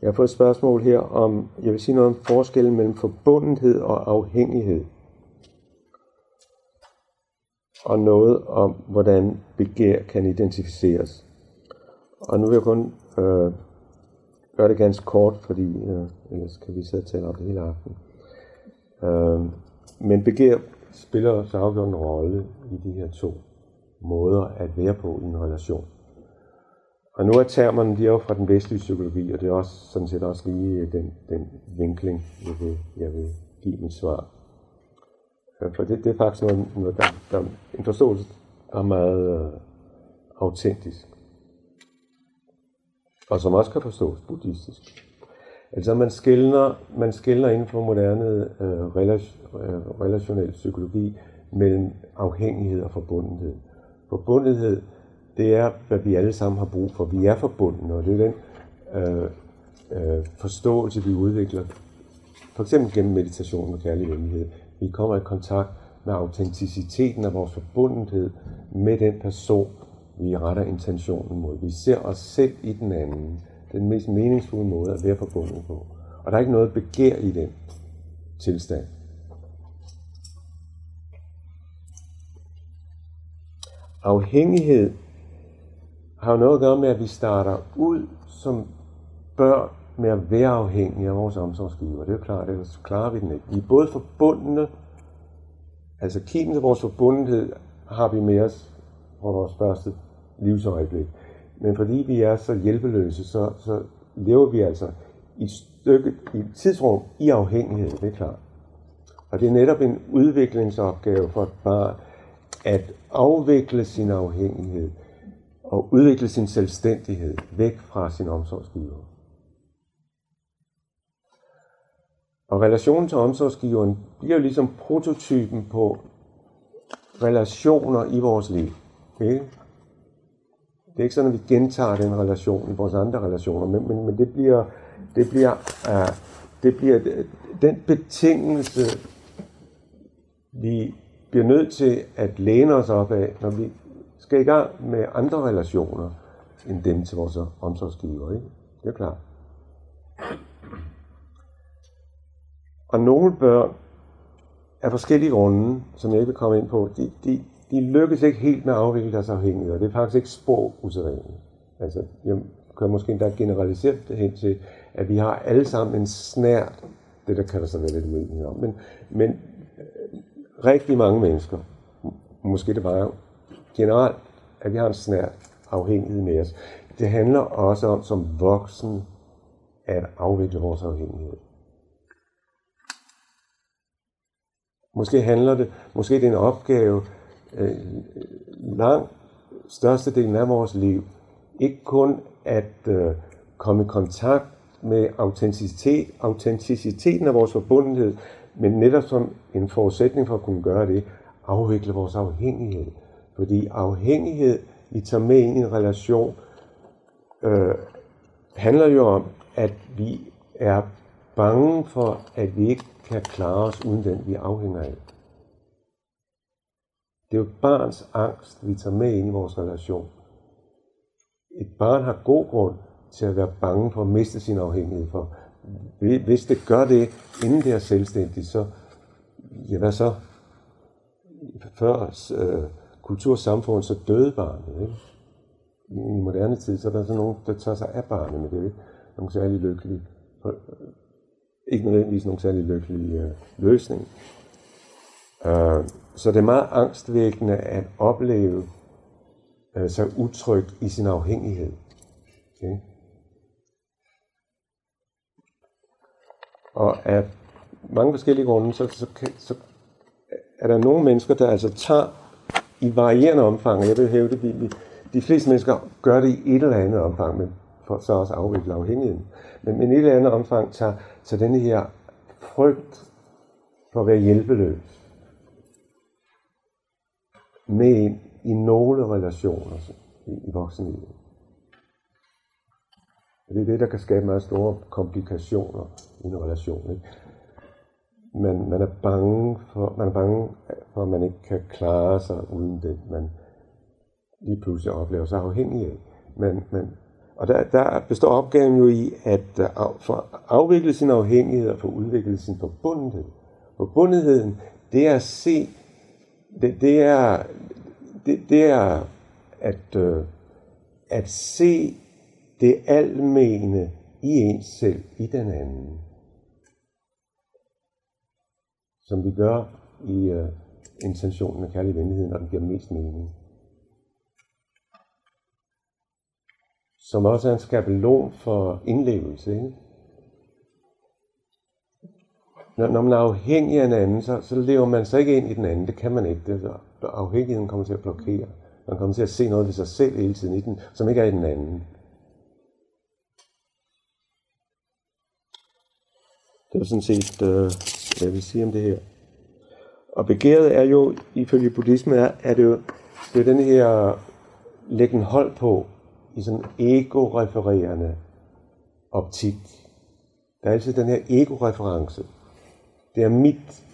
Jeg har fået et spørgsmål her om, jeg vil sige noget om forskellen mellem forbundethed og afhængighed. Og noget om, hvordan begær kan identificeres. Og nu vil jeg kun gøre det ganske kort, fordi ellers kan vi sidde og tale om det hele aften. Men begær spiller så afgjort en rolle i de her to måder at være på i en relation. Og nu er termerne, de er jo fra den vestlige psykologi, og det er også sådan set også lige den vinkling, jeg vil give mit svar. For det er faktisk noget der er en forståelse, der er meget autentisk. Og som også kan forstås buddhistisk. Altså man skelner inden for moderne relationel psykologi mellem afhængighed og forbundethed. Forbundethed, det er, hvad vi alle sammen har brug for. Vi er forbundne, og det er den forståelse, vi udvikler. For eksempel gennem meditation og kærlig venlighed. Vi kommer i kontakt med autenticiteten af vores forbundethed med den person, vi retter intentionen mod. Vi ser os selv i den anden. Den mest meningsfulde måde at være forbundet på. Og der er ikke noget begær i den tilstand. Afhængighed har jo noget at gøre med, at vi starter ud som børn med at være afhængige af vores omsorgsgiver. Det er jo klart, ellers klarer vi den ikke. Vi er både forbundne, altså kimen til vores forbundethed har vi med os fra vores første livsøjeblik. Men fordi vi er så hjælpeløse, så lever vi altså i et tidsrum i afhængighed, det er klart. Og det er netop en udviklingsopgave for et barn, at afvikle sin afhængighed og udvikle sin selvstændighed væk fra sin omsorgsgiver. Og relationen til omsorgsgiveren bliver jo ligesom prototypen på relationer i vores liv. Okay? Det er ikke sådan, at vi gentager den relation i vores andre relationer, men det bliver den betingelse, vi bliver nødt til at læne os op af, når vi skal i gang med andre relationer end dem til vores omsorgsgiver. Ikke? Det er klart. Og nogle børn af forskellige grunde, som jeg ikke vil komme ind på, de lykkes ikke helt med at afvikle deres afhængighed, og det er faktisk ikke spor usædvanligt. Altså, jeg kan måske endda generalisere det hen til, at vi har alle sammen en snært, det der kan der så være lidt uenighed om, men rigtig mange mennesker, måske det bare generelt, at vi har en snært afhængighed med os. Det handler også om som voksen at afvikle vores afhængighed. Måske det er en opgave langt størstedelen af vores liv. Ikke kun at komme i kontakt med autenticiteten af vores forbundethed, men netop som en forudsætning for at kunne gøre det, afvikle vores afhængighed. Fordi afhængighed, vi tager med ind i en relation, handler jo om, at vi er bange for, at vi ikke kan klare os uden den, vi afhænger af. Det er jo barns angst, vi tager med ind i vores relation. Et barn har god grund til at være bange for at miste sin afhængighed. For hvis det gør det, inden det er selvstændigt, så, ja hvad så? Før kultursamfund, så døde barnet. Ikke? I moderne tid, så er der sådan nogen, der tager sig af barnet, men det er ikke nogen særlig lykkelige, ikke nødvendigvis nogen særlig lykkelige løsning. Så det er meget angstvækkende at opleve sig utryg i sin afhængighed. Okay? Og af mange forskellige grunde, så er der nogle mennesker, der altså tager i varierende omfang, og jeg vil hævde, at de fleste mennesker gør det i et eller andet omfang, men for så også afvikle afhængigheden. Men i et eller andet omfang tager denne her frygt for at være hjælpeløs med ind i nogle relationer i voksenlivet. Det er det, der kan skabe meget store komplikationer i en relation. Ikke? Man er bange for, at man ikke kan klare sig uden det, man lige pludselig oplever sig afhængig af. Og der består opgaven jo i at afvikle sin afhængighed og få udviklet sin forbundethed. Forbundetheden, det er at se, det er at se det almene i ens selv, i den anden. Som vi gør i intentionen af kærlig venlighed, når den giver mest mening. Som også er en skabelon for indlevelse, ikke? Når man er afhængig af en anden, så lever man sig ikke ind i den anden. Det kan man ikke. Afhængigheden kommer til at blokere. Man kommer til at se noget ved sig selv hele tiden i den, som ikke er i den anden. Det er sådan set, hvad jeg vil sige om det her. Og begæret er jo, ifølge buddhismen, er det er den her lægge en hold på i sådan ego-refererende optik. Der er altid den her ego-reference. Det er mit.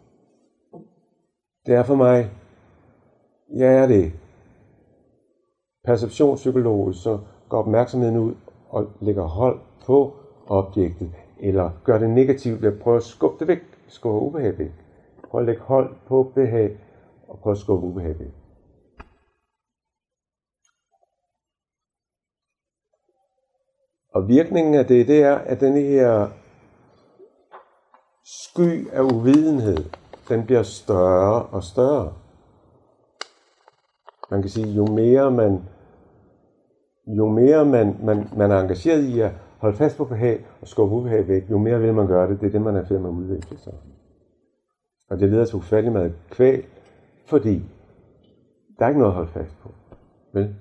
Det er for mig. Jeg er det. Perceptionspsykologisk, så går opmærksomheden ud og lægger hold på objektet, eller gør det negativt ved at prøve at skubbe det væk, skubbe ubehag væk. Prøv at lægge hold på behag, og prøv at skubbe ubehag væk. Og virkningen af det er, at denne her sky af uvidenhed, den bliver større og større. Man kan sige, jo mere man er engageret i at holde fast på behag og skubbe ubehag væk, jo mere vil man gøre det. Det er det, man er færdig med at udvikle sig. Og det leder til ufattelig meget kvæl, fordi der er ikke noget at holde fast på. Vel?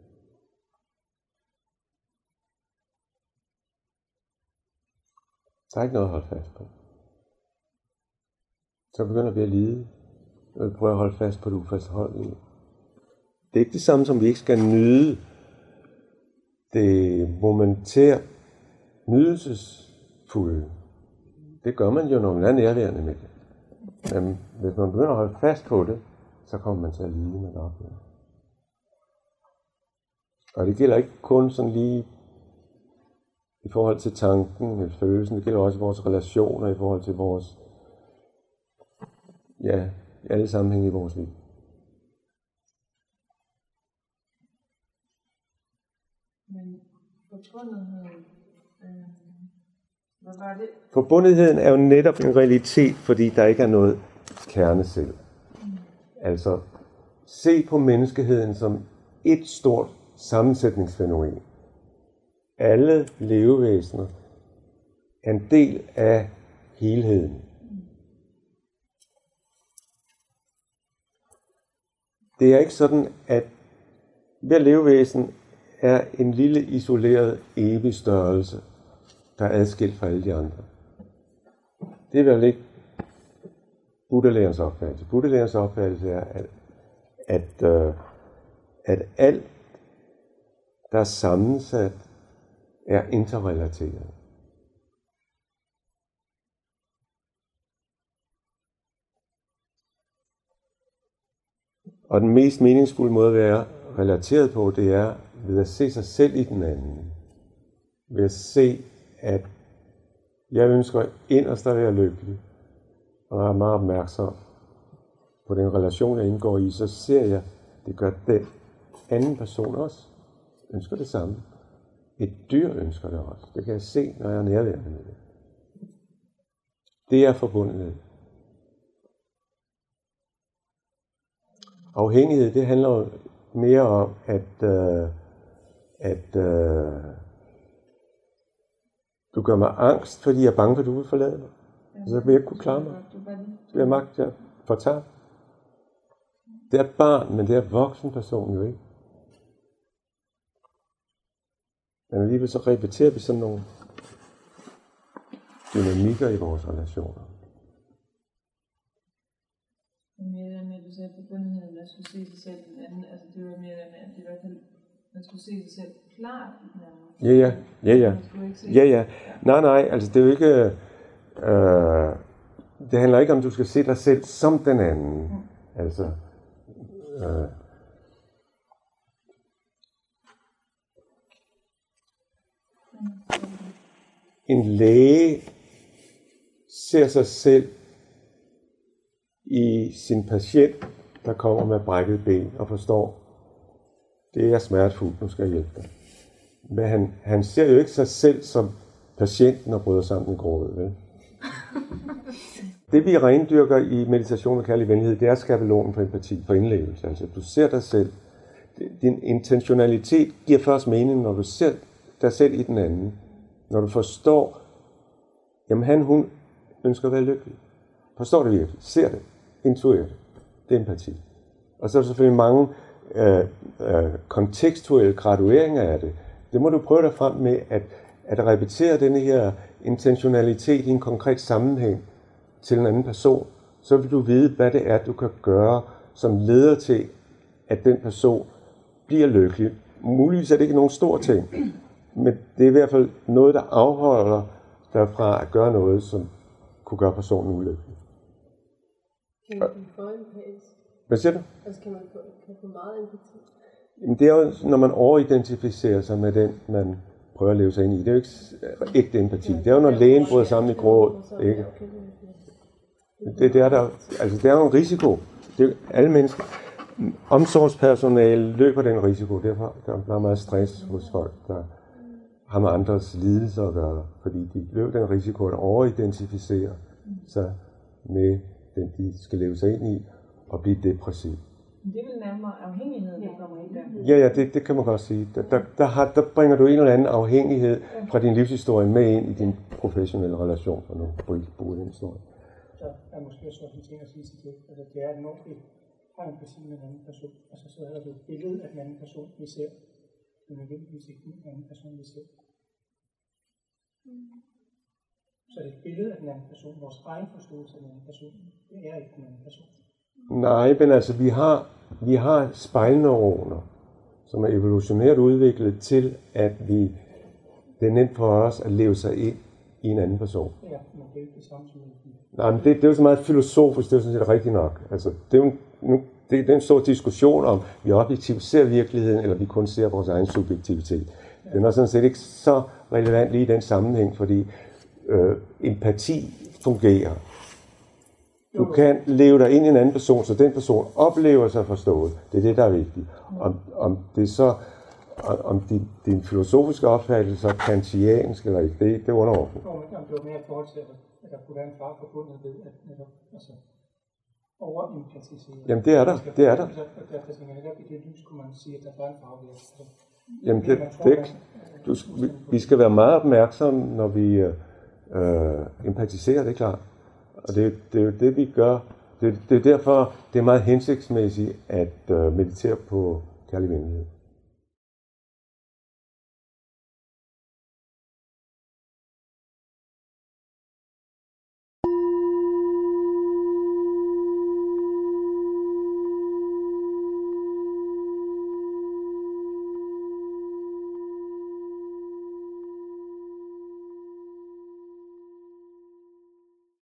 Der er ikke noget at holde fast på. Så begynder vi at lide, og vi prøver at holde fast på det ufastholdelige. Det er ikke det samme, som vi ikke skal nyde det momentært nydelsesfulde. Det gør man jo, når man er nærværende med det. Men hvis man begynder at holde fast på det, så kommer man til at lide med det oplevelsen. Og det gælder ikke kun sådan lige i forhold til tanken eller følelsen, det gælder også i vores relationer, i forhold til vores, ja, alle sammenhænge i vores liv. Men forbundetheden, hvad var det? Forbundetheden er jo netop en realitet, fordi der ikke er noget kerneselv. Altså, se på menneskeheden som et stort sammensætningsfænomen. Alle levevæsener er en del af helheden. Det er ikke sådan, at hver levevæsen er en lille isoleret evig størrelse, der er adskilt fra alle de andre. Det er vel ikke Buddha-lærerens opfattelse. Buddha-lærerens opfattelse er, at alt, der er sammensat, er interrelateret. Og den mest meningsfulde måde at være relateret på, det er ved at se sig selv i den anden. Ved at se, at jeg ønsker inderst at være lykkelig, og er meget opmærksom på den relation, jeg indgår i, så ser jeg, det gør den anden person også. Ønsker det samme. Et dyr ønsker det også. Det kan jeg se, når jeg er nærværende med det. Det er forbundet. Afhængighed, det handler jo mere om, at du gør mig angst, fordi jeg er bange for, at du vil forlade mig. Så vil jeg ikke kunne klare mig. Så vil jeg magt til at fortabe. Det er et barn, men det er en voksen person jo ikke. Men alligevel så repeterer vi sådan nogle dynamikker i vores relationer. Mere det med, at du sagde forbundetheden, at skulle se sig selv i den anden, altså det var mere det med, at det i hvert fald, man skulle se sig selv klart i den anden. Ja. Nej, altså det er jo ikke, det handler ikke om, du skal se dig selv som den anden. Altså, en læge ser sig selv i sin patient, der kommer med brækket ben og forstår, det er smertefuldt, nu skal jeg hjælpe dig. Men han ser jo ikke sig selv som patienten og bryder sammen i grådet. Vel? Det vi rendyrker i meditation og kærlig venlighed, det er skabelonen for empati, for indlevelse. Altså du ser dig selv. Din intentionalitet giver først mening, når du ser dig selv i den anden. Når du forstår, jamen hun ønsker at være lykkelig. Forstår det virkelig. Ser det. Intuerer det. Det er empati. Og så er der selvfølgelig mange kontekstuelle gradueringer af det. Det må du prøve dig frem med, at repetere denne her intentionalitet i en konkret sammenhæng til en anden person. Så vil du vide, hvad det er, du kan gøre, som leder til, at den person bliver lykkelig. Muligvis er det ikke nogen stor ting, men det er i hvert fald noget, der afholder dig fra at gøre noget, som kunne gøre personen ulykkelig. Kan man få empati? Hvad siger du? Altså kan man få meget empati? Jamen det er jo, når man overidentificerer sig med den, man prøver at leve sig ind i. Det er jo ikke ægte empati. Det er jo, når lægen bryder sammen i gråd. Ikke? Det er jo en risiko. Det er alle mennesker. Omsorgspersonale løber den risiko. Derfor der er meget stress hos folk, der har med andres lidelser at gøre. Fordi de løber den risiko at overidentificere sig med den, de skal leve sig ind i, og blive depressiv. Det vil nærmere afhængigheden, der kommer ind Ja, der. det kan man godt sige. Der bringer du en eller anden afhængighed fra din livshistorie med ind i din professionelle relation, for nu bruger den historie. Der er måske også en ting at sige til det, at det er enormt har en empati med en anden person, og så er der et billede af den anden person, vi ser, men nødvendigvis ikke den anden person, vi ser. Så det er et billede af den anden person, vores egen forståelse af den anden person, det er ikke den anden person. Nej, men altså vi har spejlneuroner, som er evolutionært udviklet til, at det er nemt for os at leve sig ind i en anden person. Ja, men det er ikke det samme som en. Nej, men det er jo så meget filosofisk, det er jo sådan set rigtigt nok. Altså, det er en stor diskussion om, vi objektivt ser virkeligheden, eller vi kun ser vores egen subjektivitet. Ja. Den er sådan set ikke så relevant lige i den sammenhæng, fordi empati fungerer. Du kan leve dig ind i en anden person, så den person oplever sig forstået. Det er det, der er vigtigt. Om det så, om din filosofiske opfattelse er kantiansk eller ikke, det er underordnet. Om det var mere i forhold til, at der kunne være en far forbundet ved, at netop overempatisere. Jamen det er der, det er der. Derfor tænker jeg, at i det lys kunne man sige, at der var en farvevirkning. Jamen vi skal være meget opmærksomme, når vi empatiserer, det er klart. Og det er jo det, vi gør. Det er derfor, det er meget hensigtsmæssigt at meditere på kærlig venlighed.